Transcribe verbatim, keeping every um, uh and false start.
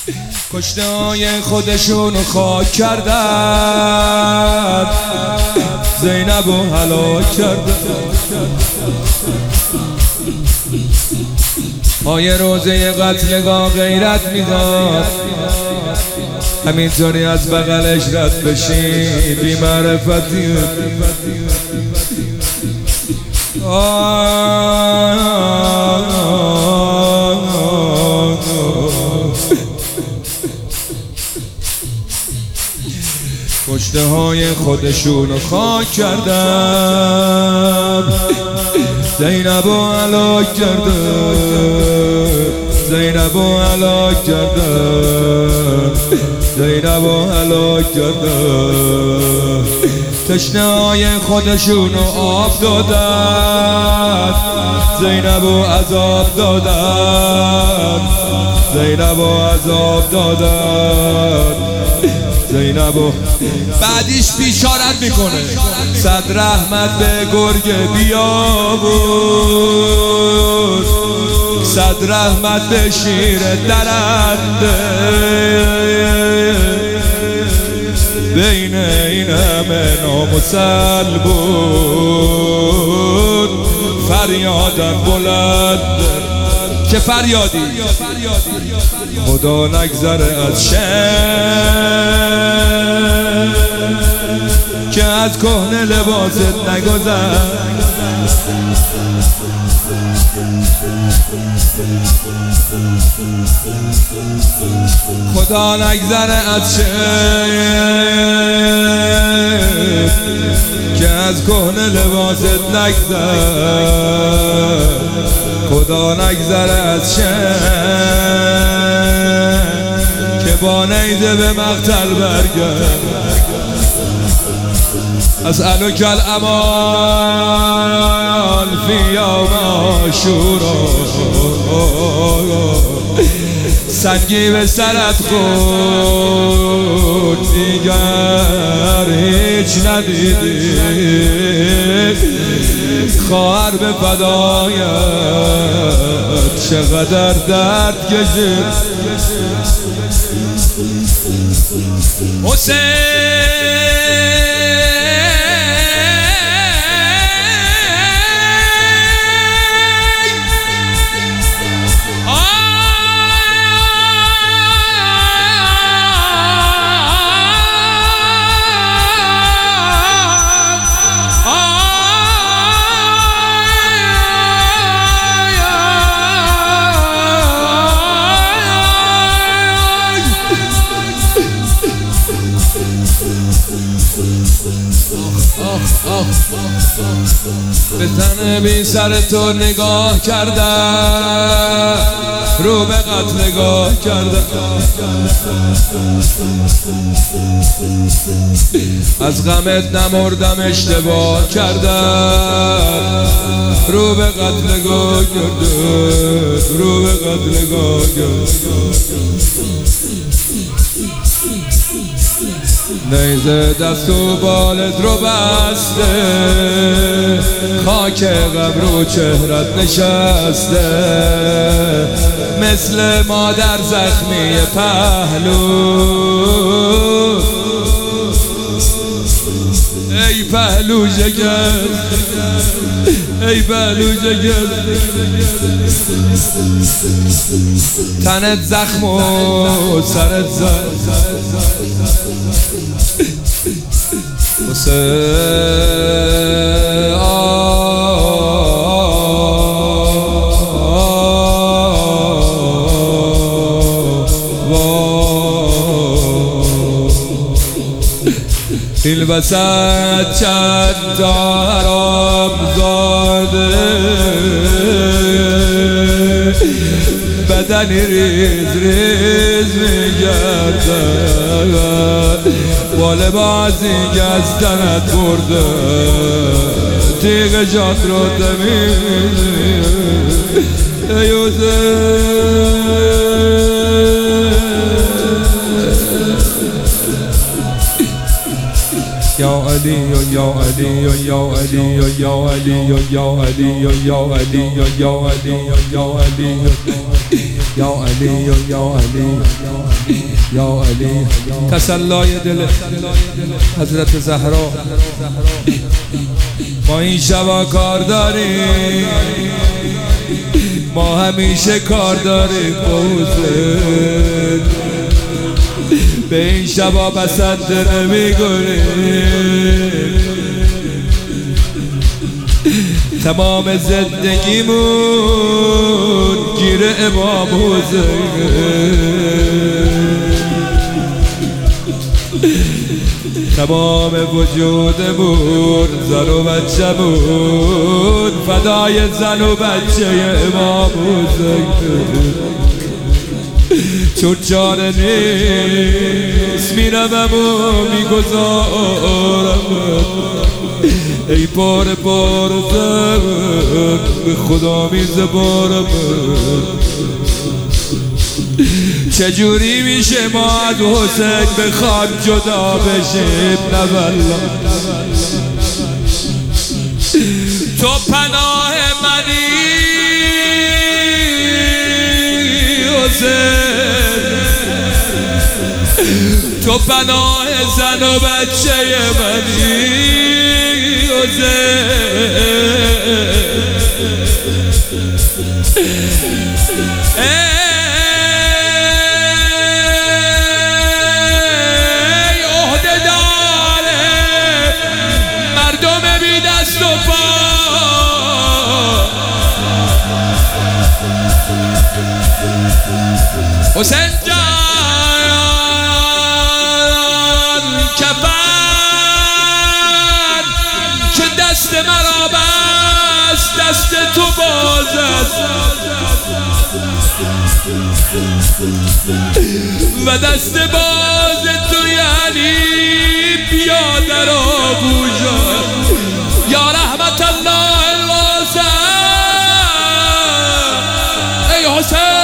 کشته های خودشون خاک کردن، زینب رو هلاک کردن. آیه روزه قتلگاه غیرت میداد، همینطوری از بغلش رد بشی بی معرفتی. کشته های خودشون خاک کردن، زینب رو هلاک کردن، زینب رو هلاک کردن، زینب رو هلاک کردن. تشنه های خودشون آب دادن، زینب رو عذاب دادن، زینب رو عذاب دادن، زینب رو. بعدیش بیشارت میکنه صد رحمت به گرگ بیابون، صد رحمت به شیر درنده، بین این همه نامسل بود فریادم بلند. چه فریادی؟ خدا نگذره از شم که از کهنه لباست نگذر. خدا نگذره از شم که از کهنه لباست نگذر. خدا نگذره از شم که با نیزه به مقتل برگرد. اسألک الامان فی یوم عاشورا، سنگی به سرت خورد دیگر هیچ ندیدی، خواهر به فدایت چقدر درد کشید. حسین به تن بی سر تو نگاه کردم، رو به قتل نگاه کردم. از غمت نمردم اشتباه کردم، رو به قتل نگاه کردم، رو به قتل نگاه کردم. نیزه دست و بالت رو بسته، خاک قبر و چهرت نشسته، مثل مادر زخمی پهلو. ای پهلو جگر، ای پهلو جگر، تنت زخم و سرت زخم. این وسط چند تا حرام زاده، بدنی ریز ریز میگردن، با لباسی که از تنت برده، تیغ جان رو تمیزی. ای حسین یا علی یا علی یا علی یا علی یا علی یا علی یا علی یا علی یا علی یا علی یا علی تسلای دل حضرت زهرا. ما این شبا کار داریم، ما همیشه کار داریم حسین، به این شبا بسنده نمی‌کنیم. تمام زندگیمون گیر امام حسین، تمام وجودمون زن و بچه‌مون فدای زن و بچه امام حسین. چون چاره نیست میرمم و میگذارم، ای بار بار زن به خدا میزبارم. چجوری میشه ما از حسین بخوام جدا بشیم؟ نه والله تو پناه منی حسین، تو پناه زن و بچه منی حسین. حسین جان کفن که دست مرا بست، دست تو باز است و دست باز تو یعنی بیا در آغوشم یا رحمت الله الواسع. ای حسین